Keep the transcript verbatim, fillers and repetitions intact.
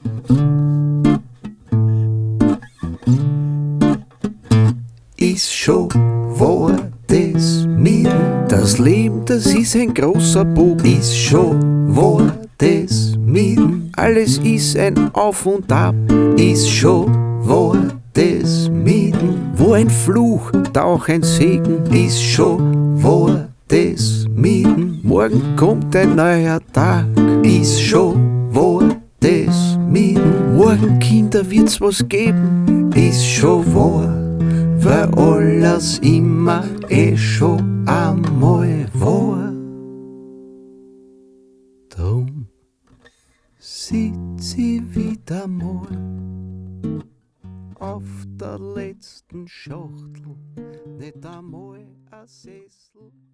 Ist schon wahr das mit das Leben, das ist ein großer Bogen. Ist schon wahr das mit alles ist ein Auf und Ab. Ist schon wahr das mit wo ein Fluch, da auch ein Segen. Ist schon wahr das mit morgen kommt ein neuer Tag. Ist schon wahr das mit morgen, Kinder, wird's was geben. Ist schon wahr, weil alles immer eh schon einmal war. Drum sitz ich wieder mal auf der letzten Schachtel, nicht einmal ein Sessel.